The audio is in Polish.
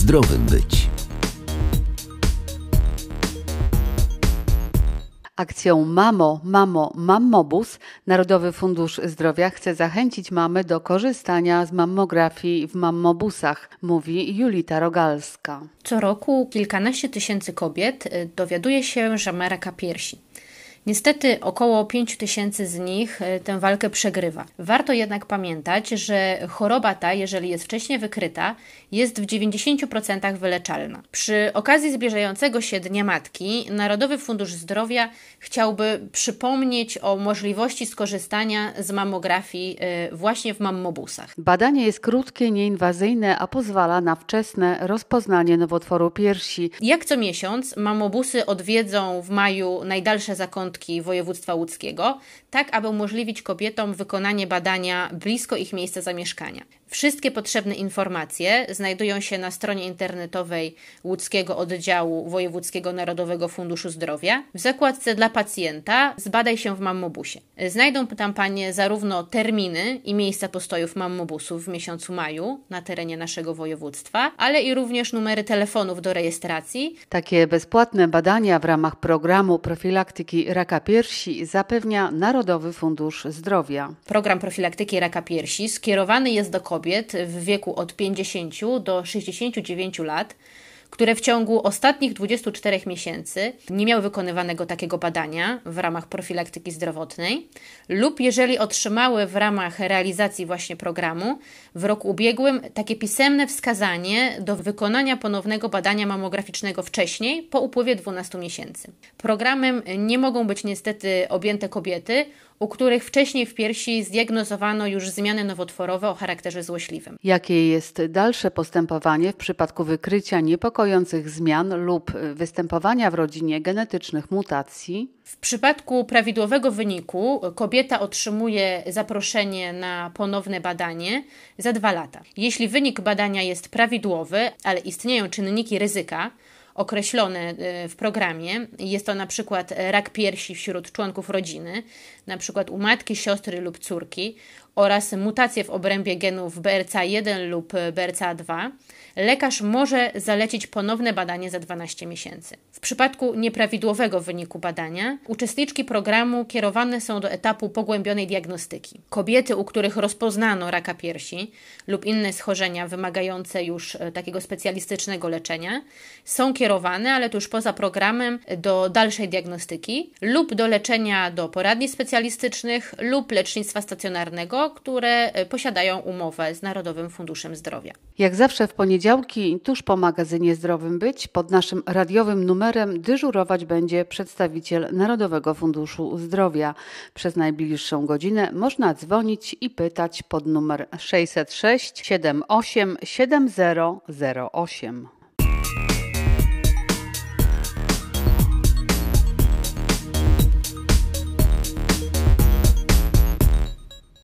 zdrowym być. Akcją Mamo, Mamo, Mammobus Narodowy Fundusz Zdrowia chce zachęcić mamy do korzystania z mammografii w mammobusach, mówi Julita Rogalska. Co roku kilkanaście tysięcy kobiet dowiaduje się, że ma raka piersi. Niestety około 5 tysięcy z nich tę walkę przegrywa. Warto jednak pamiętać, że choroba ta, jeżeli jest wcześniej wykryta, jest w 90% wyleczalna. Przy okazji zbliżającego się Dnia Matki Narodowy Fundusz Zdrowia chciałby przypomnieć o możliwości skorzystania z mammografii właśnie w mammobusach. Badanie jest krótkie, nieinwazyjne, a pozwala na wczesne rozpoznanie nowotworu piersi. Jak co miesiąc mammobusy odwiedzą w maju najdalsze zakątki województwa łódzkiego, tak aby umożliwić kobietom wykonanie badania blisko ich miejsca zamieszkania. Wszystkie potrzebne informacje znajdują się na stronie internetowej Łódzkiego Oddziału Wojewódzkiego Narodowego Funduszu Zdrowia w zakładce dla pacjenta Zbadaj się w mammobusie. Znajdą tam Panie zarówno terminy i miejsca postojów mammobusów w miesiącu maju na terenie naszego województwa, ale i również numery telefonów do rejestracji. Takie bezpłatne badania w ramach programu profilaktyki raka piersi zapewnia Narodowy Fundusz Zdrowia. Program profilaktyki raka piersi skierowany jest do kobiet w wieku od 50 do 69 lat, które w ciągu ostatnich 24 miesięcy nie miały wykonywanego takiego badania w ramach profilaktyki zdrowotnej lub jeżeli otrzymały w ramach realizacji właśnie programu w roku ubiegłym takie pisemne wskazanie do wykonania ponownego badania mammograficznego wcześniej, po upływie 12 miesięcy. Programem nie mogą być niestety objęte kobiety, u których wcześniej w piersi zdiagnozowano już zmiany nowotworowe o charakterze złośliwym. Jakie jest dalsze postępowanie w przypadku wykrycia niepokojących zmian lub występowania w rodzinie genetycznych mutacji? W przypadku prawidłowego wyniku kobieta otrzymuje zaproszenie na ponowne badanie za 2 lata. Jeśli wynik badania jest prawidłowy, ale istnieją czynniki ryzyka, określone w programie. Jest to na przykład rak piersi wśród członków rodziny, na przykład u matki, siostry lub córki oraz mutacje w obrębie genów BRCA1 lub BRCA2. Lekarz może zalecić ponowne badanie za 12 miesięcy. W przypadku nieprawidłowego wyniku badania uczestniczki programu kierowane są do etapu pogłębionej diagnostyki. Kobiety, u których rozpoznano raka piersi lub inne schorzenia wymagające już takiego specjalistycznego leczenia, są kierowane, ale to już poza programem, do dalszej diagnostyki lub do leczenia do poradni specjalistycznych lub lecznictwa stacjonarnego, które posiadają umowę z Narodowym Funduszem Zdrowia. Jak zawsze w poniedziałki, tuż po magazynie Zdrowym Być, pod naszym radiowym numerem dyżurować będzie przedstawiciel Narodowego Funduszu Zdrowia. Przez najbliższą godzinę można dzwonić i pytać pod numer 606 78 7008.